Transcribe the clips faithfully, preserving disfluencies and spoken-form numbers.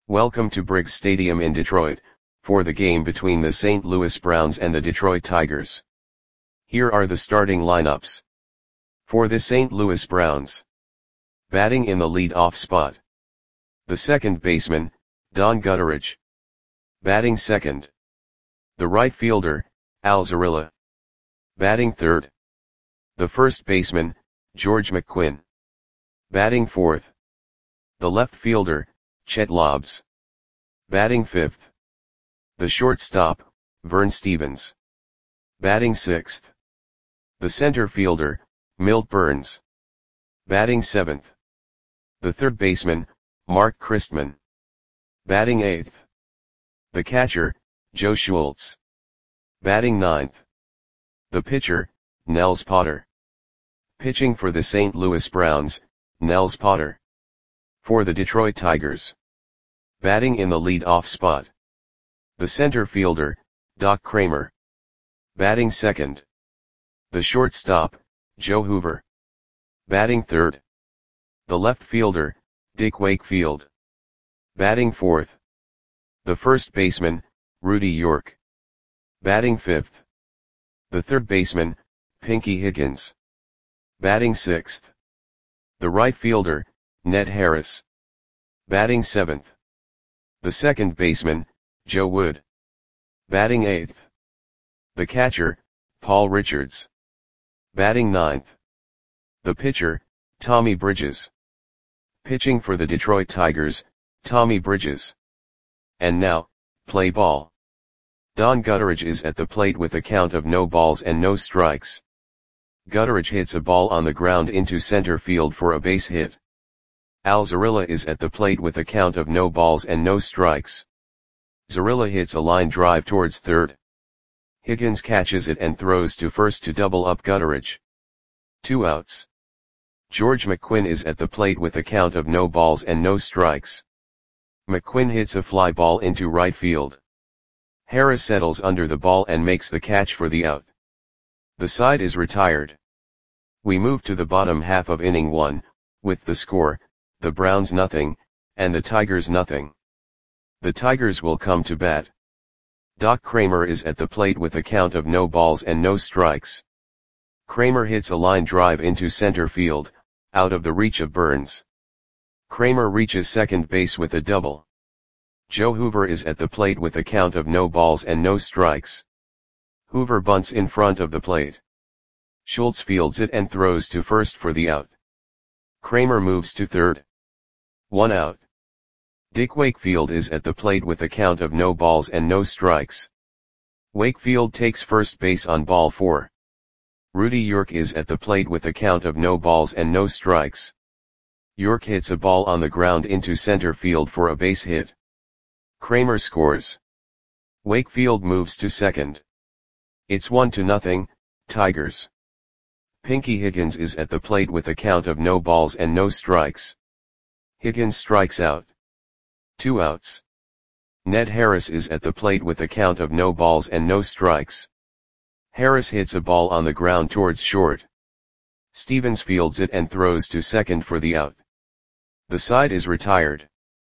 Welcome to Briggs Stadium in Detroit, for the game between the Saint Louis Browns and the Detroit Tigers. Here are the starting lineups. For the Saint Louis Browns. Batting in the lead-off spot. The second baseman, Don Gutteridge. Batting second. The right fielder, Al Zarilla. Batting third. The first baseman, George McQuinn. Batting fourth. The left fielder, Chet Lobbs. Batting fifth. The shortstop, Vern Stephens. Batting sixth. The center fielder, Milt Burns. Batting seventh. The third baseman, Mark Christman. Batting eighth. The catcher, Joe Schultz. Batting ninth. The pitcher, Nels Potter. Pitching for the Saint Louis Browns, Nels Potter. For the Detroit Tigers. Batting in the lead-off spot. The center fielder, Doc Kramer. Batting second. The shortstop, Joe Hoover. Batting third. The left fielder, Dick Wakefield. Batting fourth. The first baseman, Rudy York. Batting fifth. The third baseman, Pinky Higgins. Batting sixth. The right fielder, Ned Harris. Batting seventh. The second baseman, Joe Wood. Batting eighth. The catcher, Paul Richards. Batting ninth. The pitcher, Tommy Bridges. Pitching for the Detroit Tigers, Tommy Bridges. And now, play ball. Don Gutteridge is at the plate with a count of no balls and no strikes. Gutteridge hits a ball on the ground into center field for a base hit. Al Zarilla is at the plate with a count of no balls and no strikes. Zarilla hits a line drive towards third. Higgins catches it and throws to first to double up Gutteridge. Two outs. George McQuinn is at the plate with a count of no balls and no strikes. McQuinn hits a fly ball into right field. Harris settles under the ball and makes the catch for the out. The side is retired. We move to the bottom half of inning one, with the score, the Browns nothing, and the Tigers nothing. The Tigers will come to bat. Doc Kramer is at the plate with a count of no balls and no strikes. Kramer hits a line drive into center field, out of the reach of Burns. Kramer reaches second base with a double. Joe Hoover is at the plate with a count of no balls and no strikes. Hoover bunts in front of the plate. Schultz fields it and throws to first for the out. Kramer moves to third. One out. Dick Wakefield is at the plate with a count of no balls and no strikes. Wakefield takes first base on ball four. Rudy York is at the plate with a count of no balls and no strikes. York hits a ball on the ground into center field for a base hit. Kramer scores. Wakefield moves to second. It's one to nothing, Tigers. Pinky Higgins is at the plate with a count of no balls and no strikes. Higgins strikes out. Two outs. Ned Harris is at the plate with a count of no balls and no strikes. Harris hits a ball on the ground towards short. Stephens fields it and throws to second for the out. The side is retired.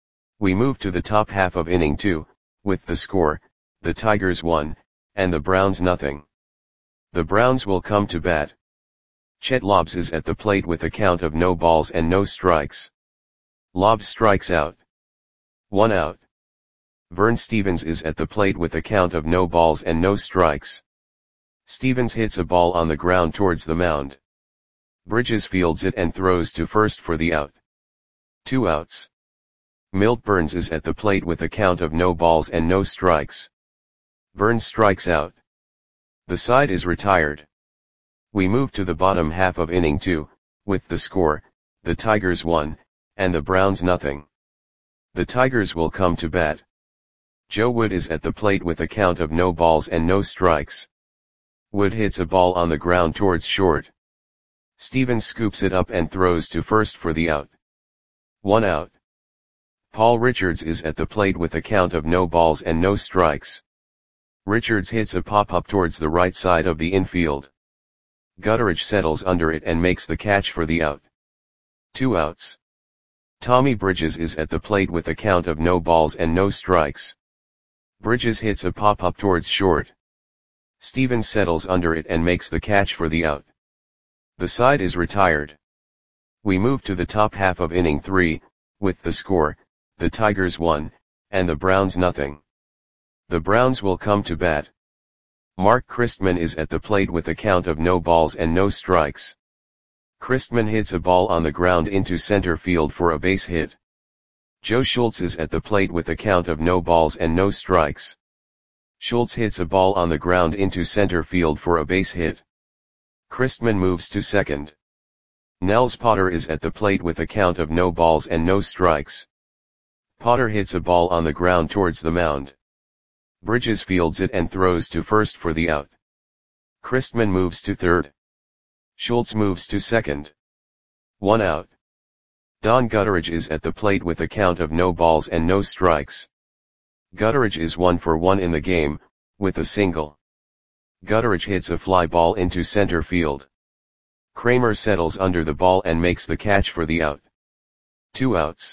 We move to the top half of inning two, with the score, the Tigers one, and the Browns nothing. The Browns will come to bat. Chet Lobbs is at the plate with a count of no balls and no strikes. Lobbs strikes out. One out. Vern Stephens is at the plate with a count of no balls and no strikes. Stephens hits a ball on the ground towards the mound. Bridges fields it and throws to first for the out. Two outs. Milt Burns is at the plate with a count of no balls and no strikes. Burns strikes out. The side is retired. We move to the bottom half of inning two, with the score, the Tigers one, and the Browns nothing. The Tigers will come to bat. Joe Wood is at the plate with a count of no balls and no strikes. Wood hits a ball on the ground towards short. Stephens scoops it up and throws to first for the out. One out. Paul Richards is at the plate with a count of no balls and no strikes. Richards hits a pop-up towards the right side of the infield. Gutteridge settles under it and makes the catch for the out. Two outs. Tommy Bridges is at the plate with a count of no balls and no strikes. Bridges hits a pop-up towards short. Stevens settles under it and makes the catch for the out. The side is retired. We move to the top half of inning three, with the score, the Tigers one, and the Browns nothing. The Browns will come to bat. Mark Christman is at the plate with a count of no balls and no strikes. Christman hits a ball on the ground into center field for a base hit. Joe Schultz is at the plate with a count of no balls and no strikes. Schultz hits a ball on the ground into center field for a base hit. Christman moves to second. Nels Potter is at the plate with a count of no balls and no strikes. Potter hits a ball on the ground towards the mound. Bridges fields it and throws to first for the out. Christman moves to third. Schultz moves to second. One out. Don Gutteridge is at the plate with a count of no balls and no strikes. Gutteridge is one for one in the game, with a single. Gutteridge hits a fly ball into center field. Kramer settles under the ball and makes the catch for the out. Two outs.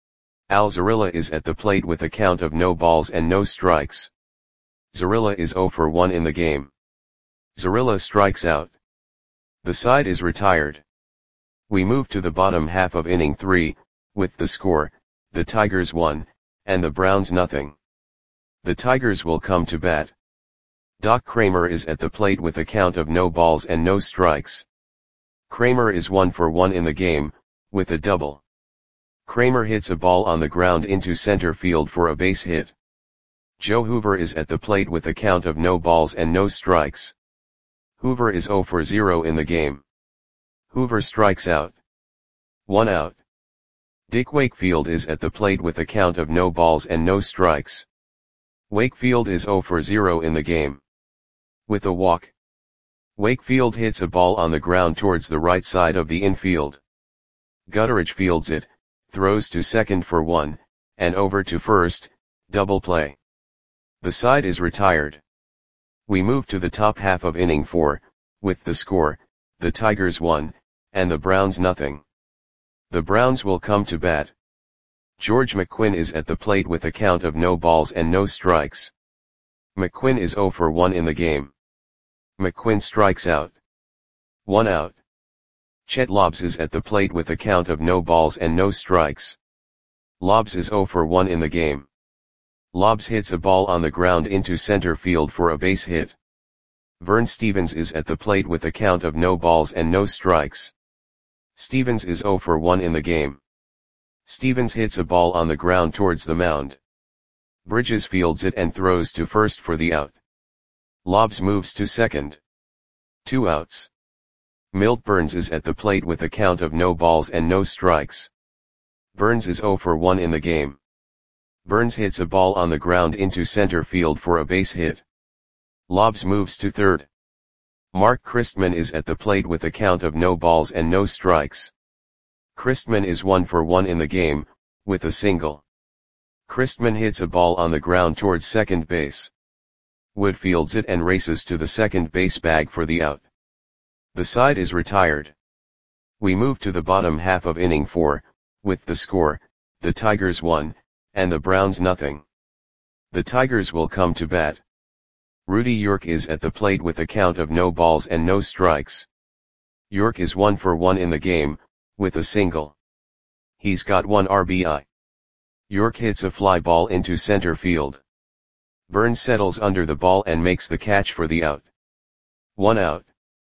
Al Zarilla is at the plate with a count of no balls and no strikes. Zarilla is zero for one in the game. Zarilla strikes out. The side is retired. We move to the bottom half of inning three, with the score, the Tigers one, and the Browns nothing. The Tigers will come to bat. Doc Kramer is at the plate with a count of no balls and no strikes. Kramer is one for one in the game, with a double. Kramer hits a ball on the ground into center field for a base hit. Joe Hoover is at the plate with a count of no balls and no strikes. Hoover is zero for zero in the game. Hoover strikes out. One out. Dick Wakefield is at the plate with a count of no balls and no strikes. Wakefield is zero for zero in the game. With a walk. Wakefield hits a ball on the ground towards the right side of the infield. Gutteridge fields it, throws to second for one, and over to first, double play. The side is retired. We move to the top half of inning four, with the score, the Tigers one, and the Browns nothing. The Browns will come to bat. George McQuinn is at the plate with a count of no balls and no strikes. McQuinn is zero for one in the game. McQuinn strikes out. One out. Chet Lobbs is at the plate with a count of no balls and no strikes. Lobbs is zero for one in the game. Lobbs hits a ball on the ground into center field for a base hit. Vern Stevens is at the plate with a count of no balls and no strikes. Stevens is zero for one in the game. Stevens hits a ball on the ground towards the mound. Bridges fields it and throws to first for the out. Lobbs moves to second. Two outs. Milt Burns is at the plate with a count of no balls and no strikes. Burns is zero for one in the game. Burns hits a ball on the ground into center field for a base hit. Lobbs moves to third. Mark Christman is at the plate with a count of no balls and no strikes. Christman is one for one in the game, with a single. Christman hits a ball on the ground towards second base. Wood fields it and races to the second base bag for the out. The side is retired. We move to the bottom half of inning four, with the score, the Tigers one, and the Browns nothing. The Tigers will come to bat. Rudy York is at the plate with a count of no balls and no strikes. York is one for one in the game, with a single. He's got one R B I. York hits a fly ball into center field. Burns settles under the ball and makes the catch for the out. One out.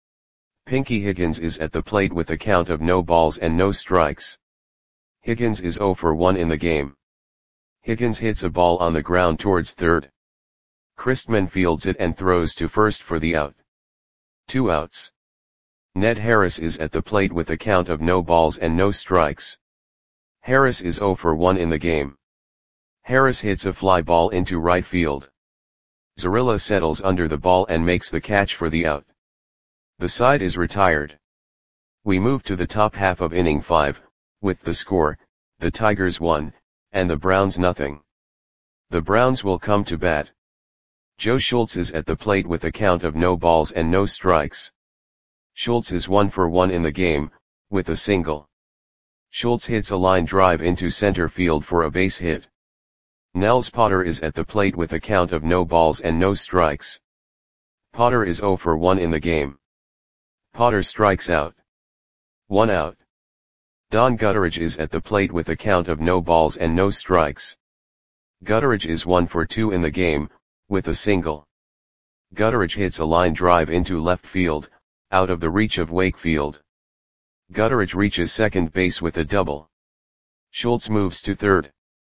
Pinky Higgins is at the plate with a count of no balls and no strikes. Higgins is zero for one in the game. Higgins hits a ball on the ground towards third. Christman fields it and throws to first for the out. Two outs. Ned Harris is at the plate with a count of no balls and no strikes. Harris is zero for one in the game. Harris hits a fly ball into right field. Zarilla settles under the ball and makes the catch for the out. The side is retired. We move to the top half of inning five, with the score, the Tigers one, and the Browns nothing. The Browns will come to bat. Joe Schultz is at the plate with a count of no balls and no strikes. Schultz is one for one in the game, with a single. Schultz hits a line drive into center field for a base hit. Nels Potter is at the plate with a count of no balls and no strikes. Potter is zero for one in the game. Potter strikes out. One out. Don Gutteridge is at the plate with a count of no balls and no strikes. Gutteridge is one for two in the game, with a single. Gutteridge hits a line drive into left field, out of the reach of Wakefield. Gutteridge reaches second base with a double. Schultz moves to third.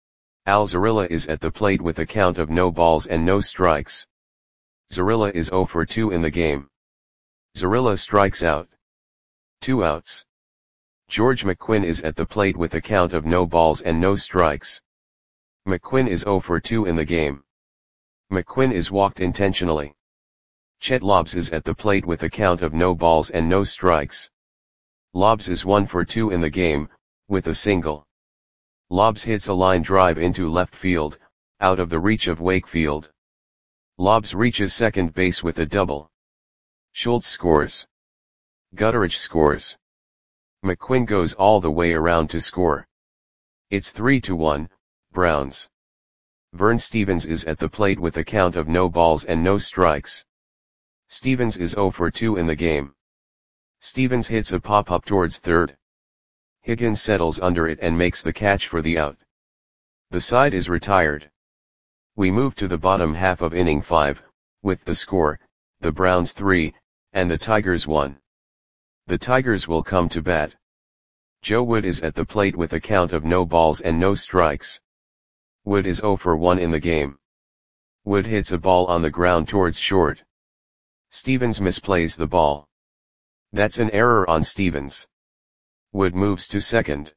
Al Zarilla is at the plate with a count of no balls and no strikes. Zarilla is zero for two in the game. Zarilla strikes out. Two outs. George McQuinn is at the plate with a count of no balls and no strikes. McQuinn is zero for two in the game. McQuinn is walked intentionally. Chet Lobbs is at the plate with a count of no balls and no strikes. Lobbs is one for two in the game, with a single. Lobbs hits a line drive into left field, out of the reach of Wakefield. Lobbs reaches second base with a double. Schultz scores. Gutteridge scores. McQuinn goes all the way around to score. It's three to one, Browns. Vern Stevens is at the plate with a count of no balls and no strikes. Stevens is zero for two in the game. Stevens hits a pop-up towards third. Higgins settles under it and makes the catch for the out. The side is retired. We move to the bottom half of inning five, with the score, the Browns three, and the Tigers one. The Tigers will come to bat. Joe Wood is at the plate with a count of no balls and no strikes. Wood is zero for one in the game. Wood hits a ball on the ground towards short. Stevens misplays the ball. That's an error on Stevens. Wood moves to second.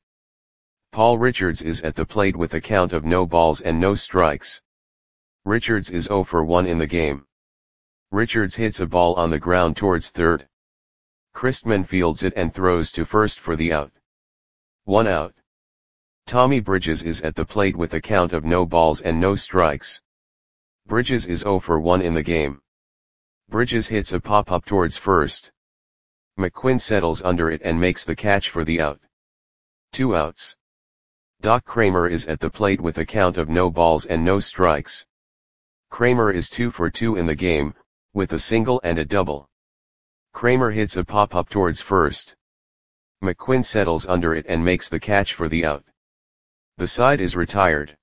Paul Richards is at the plate with a count of no balls and no strikes. Richards is zero for one in the game. Richards hits a ball on the ground towards third. Christman fields it and throws to first for the out. One out. Tommy Bridges is at the plate with a count of no balls and no strikes. Bridges is zero for one in the game. Bridges hits a pop-up towards first. McQuinn settles under it and makes the catch for the out. Two outs. Doc Kramer is at the plate with a count of no balls and no strikes. Kramer is two for two in the game, with a single and a double. Kramer hits a pop-up towards first. McQuinn settles under it and makes the catch for the out. The side is retired.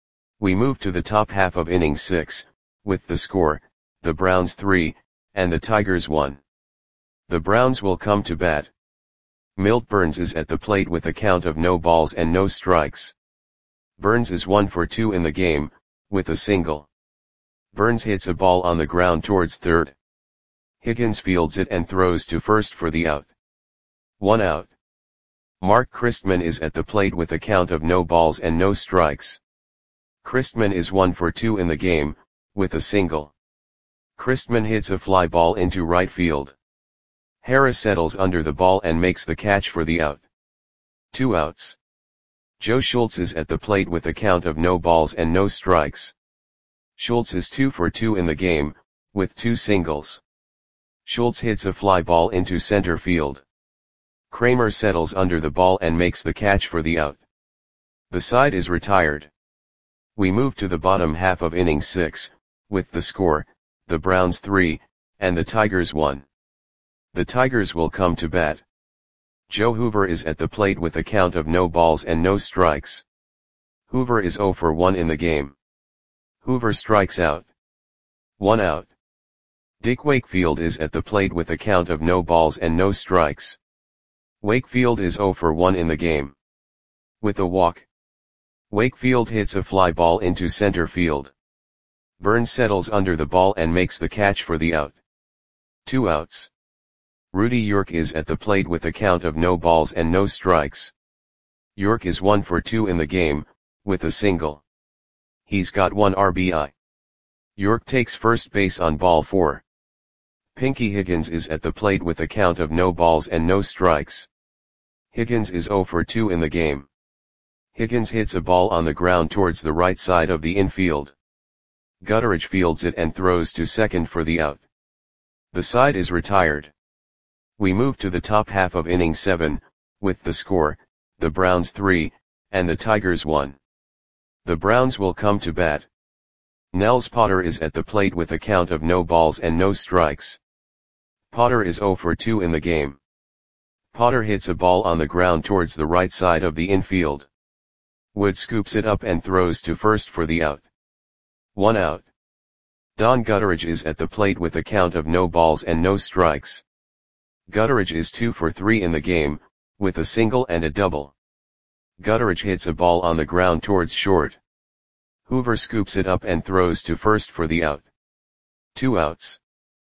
We move to the top half of inning six, with the score, the Browns three, and the Tigers one. The Browns will come to bat. Milt Burns is at the plate with a count of no balls and no strikes. Burns is one for two in the game, with a single. Burns hits a ball on the ground towards third. Higgins fields it and throws to first for the out. One out. Mark Christman is at the plate with a count of no balls and no strikes. Christman is one for two in the game, with a single. Christman hits a fly ball into right field. Harris settles under the ball and makes the catch for the out. Two outs. Joe Schultz is at the plate with a count of no balls and no strikes. Schultz is two for two in the game, with two singles. Schultz hits a fly ball into center field. Kramer settles under the ball and makes the catch for the out. The side is retired. We move to the bottom half of inning six, with the score, the Browns three, and the Tigers one. The Tigers will come to bat. Joe Hoover is at the plate with a count of no balls and no strikes. Hoover is zero for one in the game. Hoover strikes out. One out. Dick Wakefield is at the plate with a count of no balls and no strikes. Wakefield is zero for one in the game. With a walk. Wakefield hits a fly ball into center field. Burns settles under the ball and makes the catch for the out. Two outs. Rudy York is at the plate with a count of no balls and no strikes. York is one for two in the game, with a single. He's got one R B I. York takes first base on ball four. Pinky Higgins is at the plate with a count of no balls and no strikes. Higgins is zero for two in the game. Higgins hits a ball on the ground towards the right side of the infield. Gutteridge fields it and throws to second for the out. The side is retired. We move to the top half of inning seven, with the score, the Browns three, and the Tigers one. The Browns will come to bat. Nels Potter is at the plate with a count of no balls and no strikes. Potter is zero for two in the game. Potter hits a ball on the ground towards the right side of the infield. Wood scoops it up and throws to first for the out. One out. Don Gutteridge is at the plate with a count of no balls and no strikes. Gutteridge is two for three in the game, with a single and a double. Gutteridge hits a ball on the ground towards short. Hoover scoops it up and throws to first for the out. Two outs.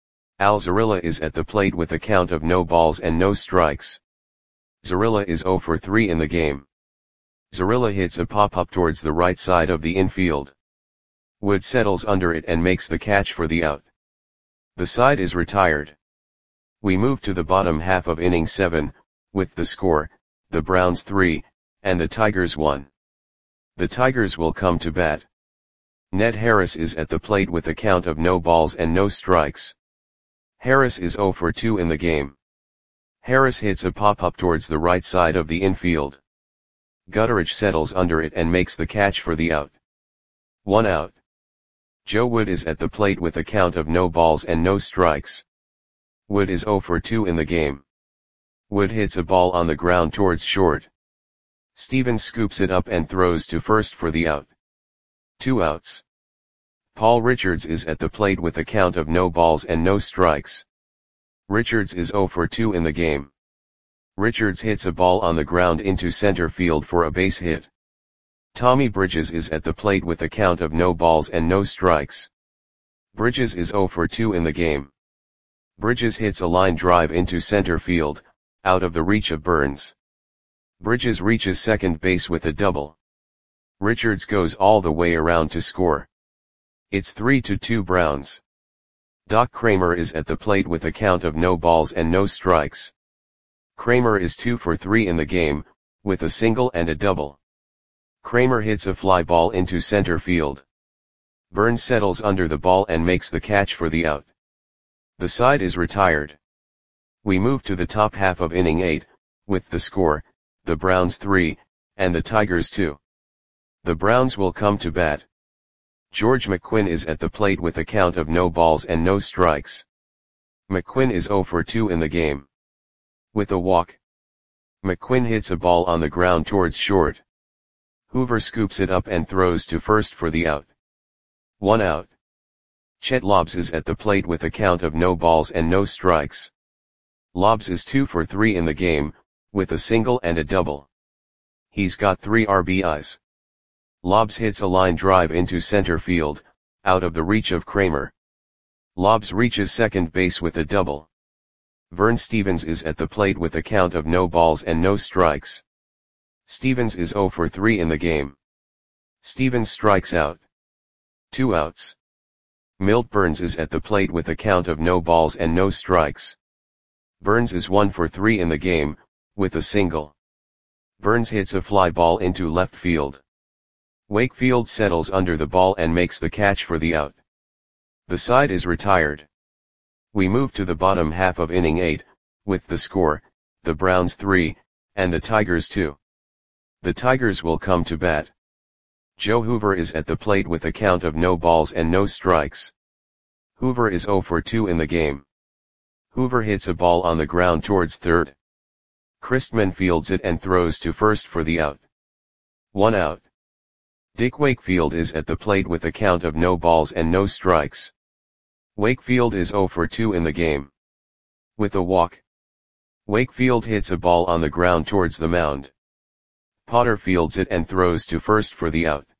Al Zarilla is at the plate with a count of no balls and no strikes. Zarilla is zero for three in the game. Zarilla hits a pop-up towards the right side of the infield. Wood settles under it and makes the catch for the out. The side is retired. We move to the bottom half of inning seven, with the score, the Browns three, and the Tigers one. The Tigers will come to bat. Ned Harris is at the plate with a count of no balls and no strikes. Harris is zero for two in the game. Harris hits a pop-up towards the right side of the infield. Gutteridge settles under it and makes the catch for the out. One out. Joe Wood is at the plate with a count of no balls and no strikes. Wood is zero for two in the game. Wood hits a ball on the ground towards short. Stevens scoops it up and throws to first for the out. Two outs. Paul Richards is at the plate with a count of no balls and no strikes. Richards is zero for two in the game. Richards hits a ball on the ground into center field for a base hit. Tommy Bridges is at the plate with a count of no balls and no strikes. Bridges is zero for two in the game. Bridges hits a line drive into center field, out of the reach of Burns. Bridges reaches second base with a double. Richards goes all the way around to score. It's three to two Browns. Doc Kramer is at the plate with a count of no balls and no strikes. Kramer is two for three in the game, with a single and a double. Kramer hits a fly ball into center field. Burns settles under the ball and makes the catch for the out. The side is retired. We move to the top half of inning eight, with the score, the Browns three, and the Tigers two. The Browns will come to bat. George McQuinn is at the plate with a count of no balls and no strikes. McQuinn is zero for two in the game. With a walk. McQuinn hits a ball on the ground towards short. Hoover scoops it up and throws to first for the out. One out. Chet Lobbs is at the plate with a count of no balls and no strikes. Lobbs is two for three in the game, with a single and a double. He's got three R B Is. Lobbs hits a line drive into center field, out of the reach of Kramer. Lobbs reaches second base with a double. Vern Stevens is at the plate with a count of no balls and no strikes. Stevens is zero for three in the game. Stevens strikes out. Two outs. Milt Burns is at the plate with a count of no balls and no strikes. Burns is one for three in the game, with a single. Burns hits a fly ball into left field. Wakefield settles under the ball and makes the catch for the out. The side is retired. We move to the bottom half of inning eight, with the score, the Browns three, and the Tigers two. The Tigers will come to bat. Joe Hoover is at the plate with a count of no balls and no strikes. Hoover is zero for two in the game. Hoover hits a ball on the ground towards third. Christman fields it and throws to first for the out. One out. Dick Wakefield is at the plate with a count of no balls and no strikes. Wakefield is zero for two in the game. With a walk. Wakefield hits a ball on the ground towards the mound. Potter fields it and throws to first for the out.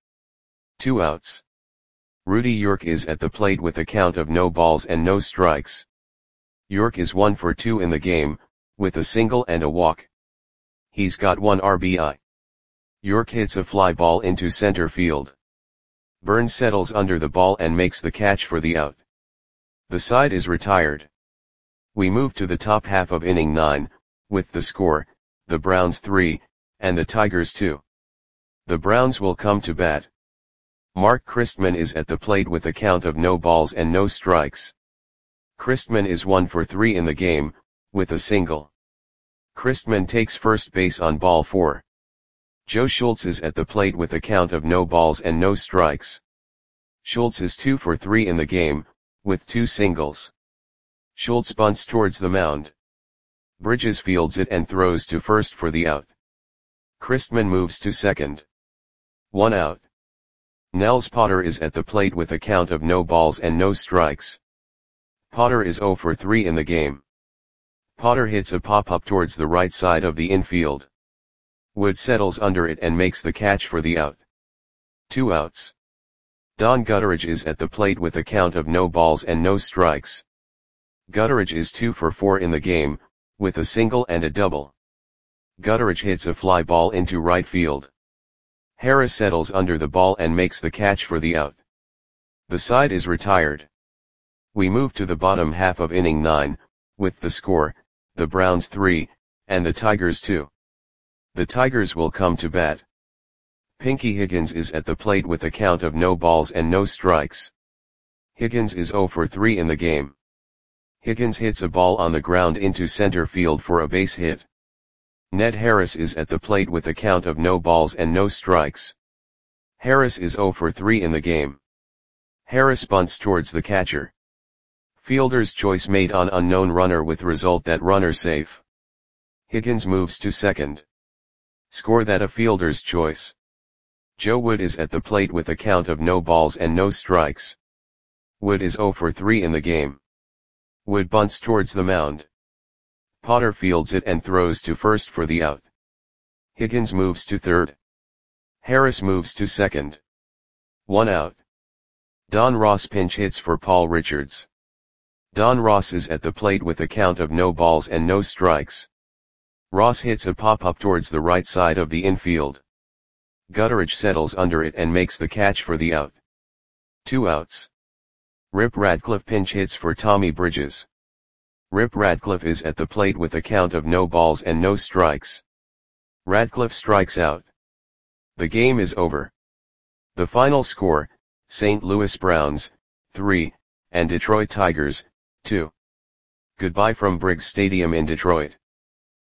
Two outs. Rudy York is at the plate with a count of no balls and no strikes. York is one for two in the game, with a single and a walk. He's got one R B I. York hits a fly ball into center field. Burns settles under the ball and makes the catch for the out. The side is retired. We move to the top half of inning nine, with the score, the Browns three, and the Tigers two. The Browns will come to bat. Mark Christman is at the plate with a count of no balls and no strikes. Christman is one for three in the game, with a single. Christman takes first base on ball four. Joe Schultz is at the plate with a count of no balls and no strikes. Schultz is two for three in the game, with two singles. Schultz bunts towards the mound. Bridges fields it and throws to first for the out. Christman moves to second. One out. Nels Potter is at the plate with a count of no balls and no strikes. Potter is zero for three in the game. Potter hits a pop-up towards the right side of the infield. Wood settles under it and makes the catch for the out. Two outs. Don Gutteridge is at the plate with a count of no balls and no strikes. Gutteridge is two for four in the game, with a single and a double. Gutteridge hits a fly ball into right field. Harris settles under the ball and makes the catch for the out. The side is retired. We move to the bottom half of inning nine, with the score, the Browns three, and the Tigers two. The Tigers will come to bat. Pinky Higgins is at the plate with a count of no balls and no strikes. Higgins is zero for three in the game. Higgins hits a ball on the ground into center field for a base hit. Ned Harris is at the plate with a count of no balls and no strikes. Harris is zero for three in the game. Harris bunts towards the catcher. Fielder's choice made on unknown runner with result that runner safe. Higgins moves to second. Score that a fielder's choice. Joe Wood is at the plate with a count of no balls and no strikes. Wood is zero for three in the game. Wood bunts towards the mound. Potter fields it and throws to first for the out. Higgins moves to third. Harris moves to second. One out. Don Ross pinch hits for Paul Richards. Don Ross is at the plate with a count of no balls and no strikes. Ross hits a pop-up towards the right side of the infield. Gutteridge settles under it and makes the catch for the out. Two outs. Rip Radcliffe pinch hits for Tommy Bridges. Rip Radcliffe is at the plate with a count of no balls and no strikes. Radcliffe strikes out. The game is over. The final score, Saint Louis Browns, three, and Detroit Tigers, two. Goodbye from Briggs Stadium in Detroit.